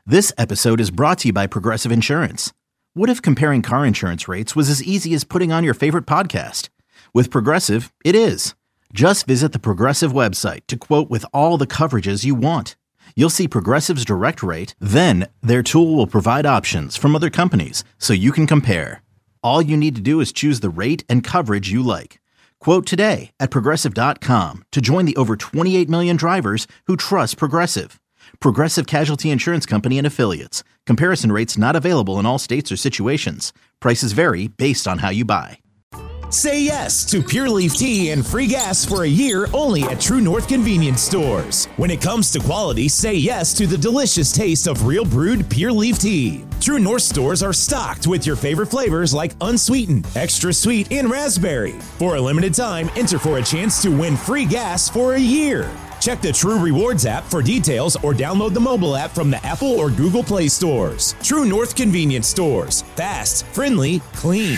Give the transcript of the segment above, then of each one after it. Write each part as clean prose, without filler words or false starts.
This episode is brought to you by Progressive Insurance. What if comparing car insurance rates was as easy as putting on your favorite podcast? With Progressive, it is. Just visit the Progressive website to quote with all the coverages you want. You'll see Progressive's direct rate, then their tool will provide options from other companies so you can compare. All you need to do is choose the rate and coverage you like. Quote today at Progressive.com to join the over 28 million drivers who trust Progressive. Progressive Casualty Insurance Company and Affiliates. Comparison rates not available in all states or situations. Prices vary based on how you buy. Say yes to Pure Leaf Tea and free gas for a year only at True North Convenience Stores. When it comes to quality, say yes to the delicious taste of real brewed Pure Leaf Tea. True North stores are stocked with your favorite flavors like unsweetened, extra sweet, and raspberry. For a limited time, enter for a chance to win free gas for a year. Check the True Rewards app for details or download the mobile app from the Apple or Google Play stores. True North Convenience Stores. Fast, friendly, clean.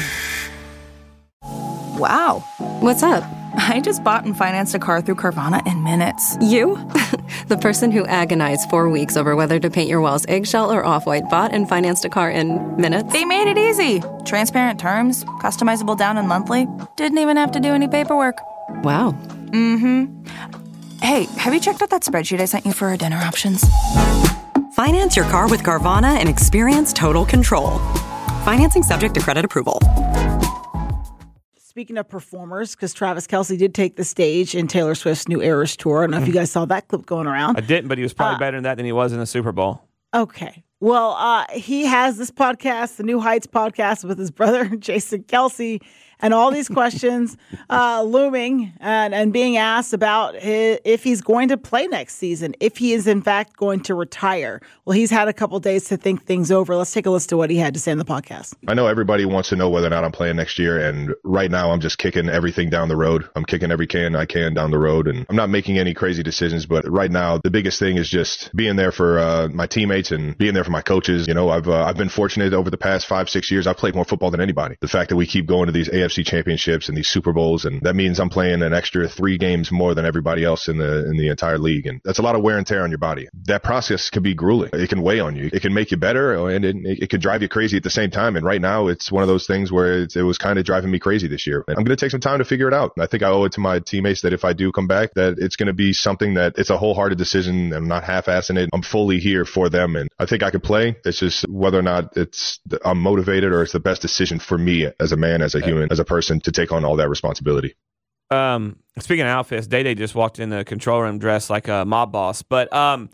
Wow. What's up? I just bought and financed a car through Carvana in minutes. You? The person who agonized 4 weeks over whether to paint your walls eggshell or off-white bought and financed a car in minutes? They made it easy. Transparent terms, customizable down and monthly. Didn't even have to do any paperwork. Wow. Mm-hmm. Hey, have you checked out that spreadsheet I sent you for our dinner options? Finance your car with Carvana and experience total control. Financing subject to credit approval. Speaking of performers, because Travis Kelce did take the stage in Taylor Swift's new Eras Tour. I don't know if you guys saw that clip going around. I didn't, but he was probably better than he was in the Super Bowl. Okay. Well, he has this podcast, the New Heights podcast, with his brother, Jason Kelce, and all these questions looming and being asked about if he's going to play next season, if he is in fact going to retire. Well, he's had a couple days to think things over. Let's take a listen to what he had to say in the podcast. I know everybody wants to know whether or not I'm playing next year, and right now I'm just kicking everything down the road. I'm kicking every can I can down the road, and I'm not making any crazy decisions, but right now the biggest thing is just being there for my teammates and being there for my coaches. You know, I've been fortunate over the past 5-6 years. I've played more football than anybody. The fact that we keep going to these AFC championships and these Super Bowls, and that means I'm playing an extra 3 games more than everybody else in the entire league, and that's a lot of wear and tear on your body. That process can be grueling. It can weigh on you. It can make you better, and it can drive you crazy at the same time. And right now, it's one of those things where it was kind of driving me crazy this year. And I'm going to take some time to figure it out. I think I owe it to my teammates that if I do come back, that it's going to be something that it's a wholehearted decision. I'm not half-assing it. I'm fully here for them, and I think I could play. It's just whether or not I'm motivated or it's the best decision for me as a man, as a human, as a person to take on all that responsibility. Speaking of outfits, Day just walked in the control room dressed like a mob boss. But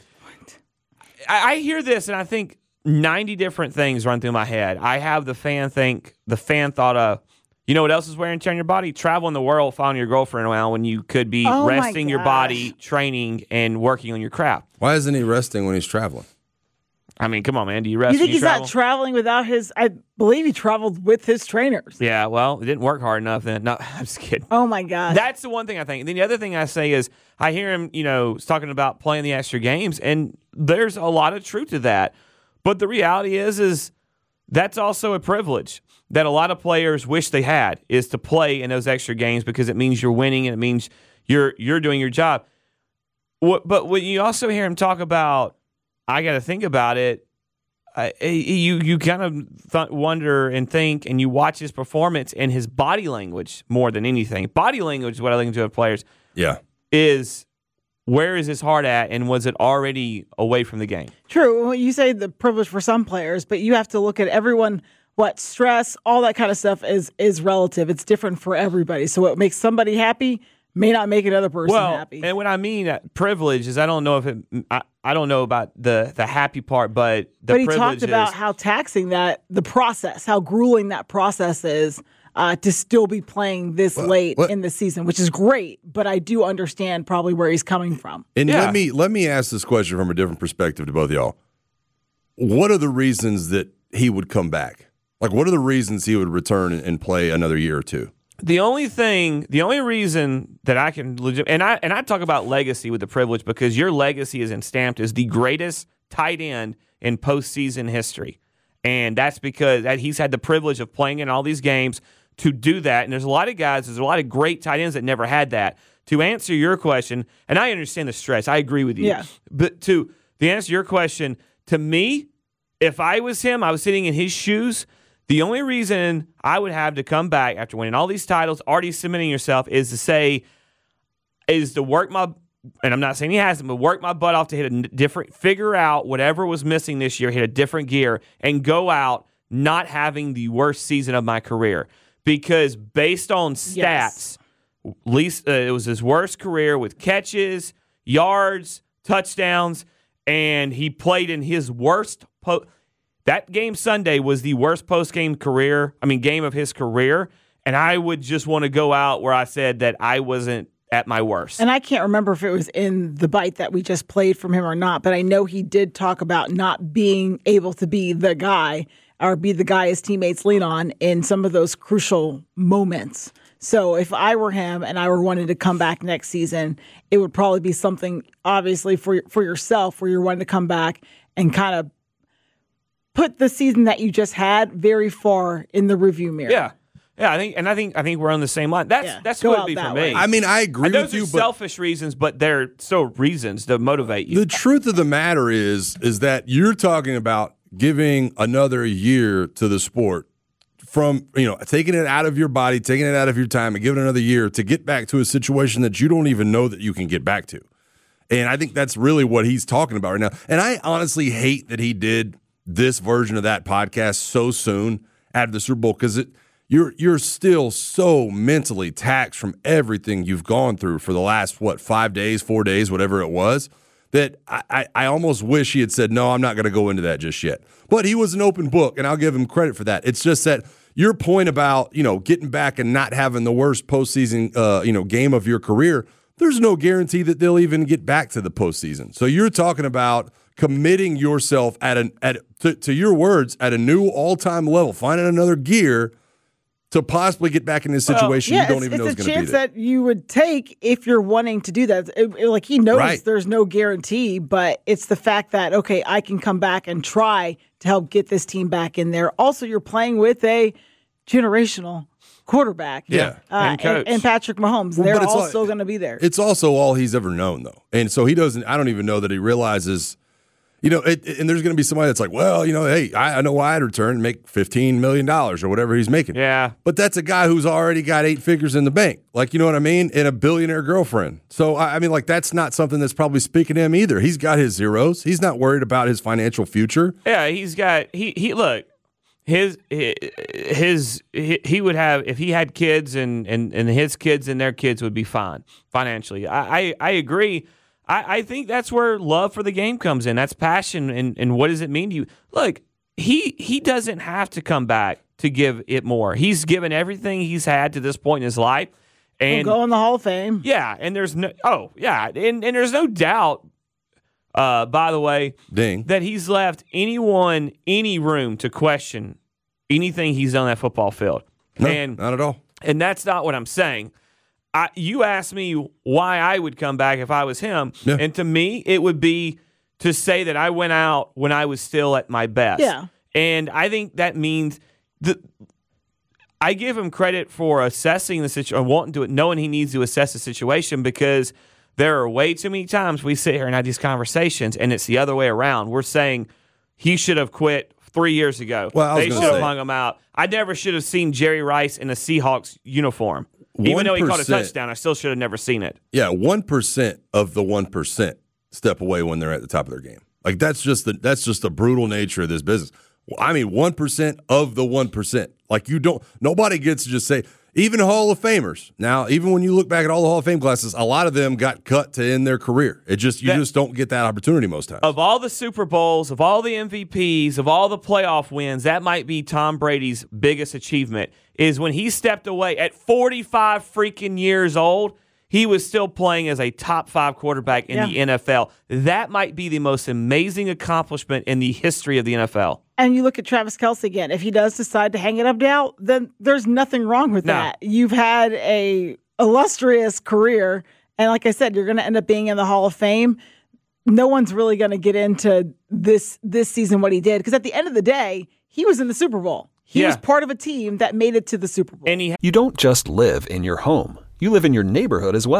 I hear this and I think 90 different things run through my head. I have the fan thought of, you know what else is wearing tear on your body? Traveling the world, following your girlfriend around when you could be resting your body, training, and working on your craft. Why isn't he resting when he's traveling? I mean, come on, man. Do you rest? You think he's not traveling without his? I believe he traveled with his trainers. Yeah, well, it didn't work hard enough then. No, I'm just kidding. Oh my God. That's the one thing I think. And then the other thing I say is I hear him, talking about playing the extra games, and there's a lot of truth to that. But the reality is that's also a privilege that a lot of players wish they had, is to play in those extra games because it means you're winning and it means you're doing your job. But when you also hear him talk about, I got to think about it. You kind of wonder and think, and you watch his performance and his body language more than anything. Body language is what I look into of players. Yeah, is where is his heart at, and was it already away from the game? True. Well, you say the privilege for some players, but you have to look at everyone. What stress, all that kind of stuff is relative. It's different for everybody. So what makes somebody happy may not make another person happy. And when I mean privilege is, I don't know about the happy part, but he talked about how taxing the process, how grueling that process is to still be playing this late in the season, which is great. But I do understand probably where he's coming from. And let me ask this question from a different perspective to both of y'all. What are the reasons that he would come back? Like, what are the reasons he would return and play another year or two? The only reason that I can and I talk about legacy with the privilege, because your legacy is stamped as the greatest tight end in postseason history. And that's because he's had the privilege of playing in all these games to do that. And there's a lot of great tight ends that never had that. To answer your question, and I understand the stress, I agree with you. Yeah. But to answer your question, to me, if I was him, I was sitting in his shoes, the only reason I would have to come back after winning all these titles, already cementing yourself, is to work my, and I'm not saying he hasn't, but work my butt off to hit a different, figure out whatever was missing this year, hit a different gear, and go out not having the worst season of my career. Because based on stats, at least it was his worst career with catches, yards, touchdowns, and he played in his worst that game Sunday was the worst game of his career, and I would just want to go out where I said that I wasn't at my worst. And I can't remember if it was in the bite that we just played from him or not, but I know he did talk about not being able to be the guy or be the guy his teammates lean on in some of those crucial moments. So if I were him and I were wanting to come back next season, it would probably be something, obviously, for yourself where you're wanting to come back and kind of put the season that you just had very far in the review mirror. Yeah. I think we're on the same line. That's what it would be for me. I mean, I agree with you. Those are selfish reasons, but they're still reasons to motivate you. The truth of the matter is that you're talking about giving another year to the sport from, taking it out of your body, taking it out of your time, and giving it another year to get back to a situation that you don't even know that you can get back to. And I think that's really what he's talking about right now. And I honestly hate that he did this version of that podcast so soon after the Super Bowl, because you're still so mentally taxed from everything you've gone through for the last 4 days, whatever it was, that I almost wish he had said, no, I'm not going to go into that just yet. But he was an open book, and I'll give him credit for that. It's just that your point about, getting back and not having the worst postseason, game of your career, there's no guarantee that they'll even get back to the postseason. So you're talking about committing yourself to your words, at a new all-time level, finding another gear to possibly get back in this situation you don't even know is going to be there. It's a chance that you would take if you're wanting to do that. Like, he knows there's no guarantee, but it's the fact that, okay, I can come back and try to help get this team back in there. Also, you're playing with a generational quarterback. And coach. And Patrick Mahomes. They're all still going to be there. It's also all he's ever known, though. And so I don't even know that he realizes, and there's going to be somebody that's like, well, hey, I know I'd return and make $15 million or whatever he's making. Yeah. But that's a guy who's already got 8 figures in the bank. Like, you know what I mean? And a billionaire girlfriend. So, I mean, like, that's not something that's probably speaking to him either. He's got his zeros. He's not worried about his financial future. Yeah, he's got, look, he would have, if he had kids and his kids and their kids would be fine financially. I agree. I think that's where love for the game comes in. That's passion, and what does it mean to you? Look, he doesn't have to come back to give it more. He's given everything he's had to this point in his life. And he'll go in the Hall of Fame. Yeah, and there's no and there's no doubt, by the way, that he's left anyone any room to question anything he's done on that football field. No, not at all. And that's not what I'm saying. You asked me why I would come back if I was him, and to me, it would be to say that I went out when I was still at my best. Yeah. And I think that means I give him credit for assessing the situation, wanting to, knowing he needs to assess the situation, because there are way too many times we sit here and have these conversations, and it's the other way around. We're saying he should have quit 3 years ago. Well, they should have hung him out. I never should have seen Jerry Rice in a Seahawks uniform. Even though he caught a touchdown, I still should have never seen it. Yeah, 1% of the 1% step away when they're at the top of their game. Like, that's just the brutal nature of this business. I mean, 1% of the 1%. Like, nobody gets to just say, even Hall of Famers. Now, even when you look back at all the Hall of Fame classes, a lot of them got cut to end their career. You just don't get that opportunity most times. Of all the Super Bowls, of all the MVPs, of all the playoff wins, that might be Tom Brady's biggest achievement, is when he stepped away at 45 freaking years old, he was still playing as a top 5 quarterback in the NFL. That might be the most amazing accomplishment in the history of the NFL. And you look at Travis Kelce again. If he does decide to hang it up now, then there's nothing wrong with that. You've had a illustrious career, and like I said, you're going to end up being in the Hall of Fame. No one's really going to get into this season what he did, because at the end of the day, he was in the Super Bowl. He was part of a team that made it to the Super Bowl. You don't just live in your home. You live in your neighborhood as well.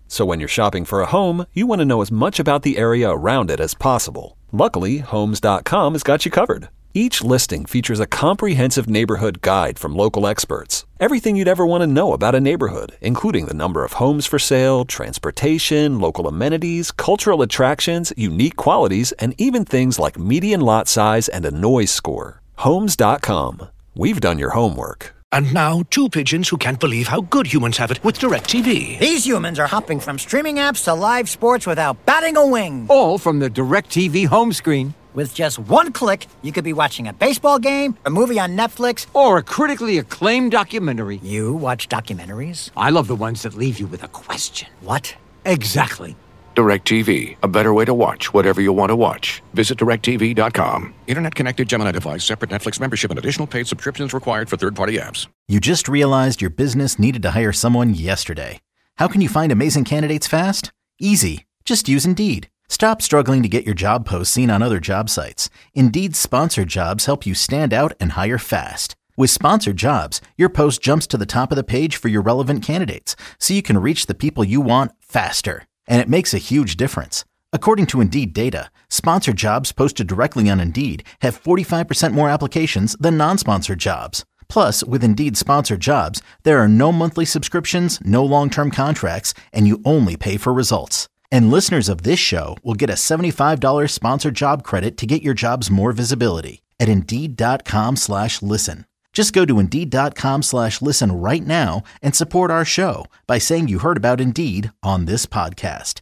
So when you're shopping for a home, you want to know as much about the area around it as possible. Luckily, Homes.com has got you covered. Each listing features a comprehensive neighborhood guide from local experts. Everything you'd ever want to know about a neighborhood, including the number of homes for sale, transportation, local amenities, cultural attractions, unique qualities, and even things like median lot size and a noise score. Homes.com. We've done your homework. And now, two pigeons who can't believe how good humans have it with DirecTV. These humans are hopping from streaming apps to live sports without batting a wing. All from the DirecTV home screen. With just one click, you could be watching a baseball game, a movie on Netflix, or a critically acclaimed documentary. You watch documentaries? I love the ones that leave you with a question. What? Exactly. DirecTV, a better way to watch whatever you want to watch. Visit DirecTV.com. Internet-connected Gemini device, separate Netflix membership, and additional paid subscriptions required for third-party apps. You just realized your business needed to hire someone yesterday. How can you find amazing candidates fast? Easy. Just use Indeed. Stop struggling to get your job posts seen on other job sites. Indeed's sponsored jobs help you stand out and hire fast. With sponsored jobs, your post jumps to the top of the page for your relevant candidates, so you can reach the people you want faster. And it makes a huge difference. According to Indeed data, sponsored jobs posted directly on Indeed have 45% more applications than non-sponsored jobs. Plus, with Indeed sponsored jobs, there are no monthly subscriptions, no long-term contracts, and you only pay for results. And listeners of this show will get a $75 sponsored job credit to get your jobs more visibility at Indeed.com/listen. Just go to Indeed.com/listen right now and support our show by saying you heard about Indeed on this podcast.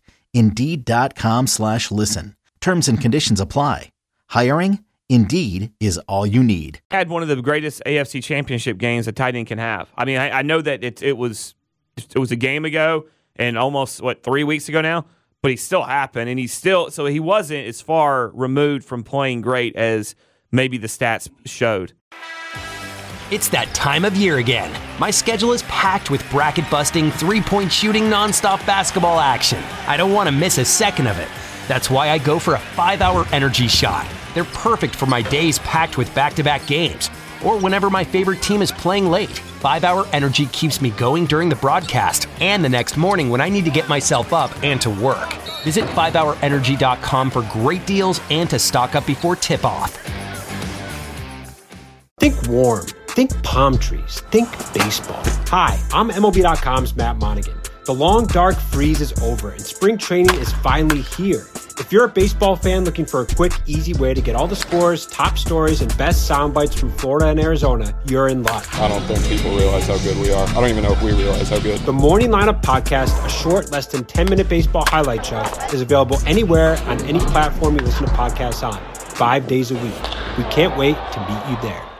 Indeed.com/listen. Terms and conditions apply. Hiring? Indeed is all you need. Had one of the greatest AFC championship games a tight end can have. I mean, I know that it was a game ago and almost, 3 weeks ago now? But he still happened, and so he wasn't as far removed from playing great as maybe the stats showed. It's that time of year again. My schedule is packed with bracket-busting, three-point shooting, nonstop basketball action. I don't want to miss a second of it. That's why I go for a 5-hour energy shot. They're perfect for my days packed with back-to-back games, or whenever my favorite team is playing late. 5-hour energy keeps me going during the broadcast and the next morning when I need to get myself up and to work. Visit 5hourenergy.com for great deals and to stock up before tip-off. Think warm. Think palm trees. Think baseball. Hi, I'm MLB.com's Matt Monaghan. The long, dark freeze is over, and spring training is finally here. If you're a baseball fan looking for a quick, easy way to get all the scores, top stories, and best sound bites from Florida and Arizona, you're in luck. I don't think people realize how good we are. I don't even know if we realize how good. The Morning Lineup Podcast, a short, less than 10-minute baseball highlight show, is available anywhere on any platform you listen to podcasts on, 5 days a week. We can't wait to meet you there.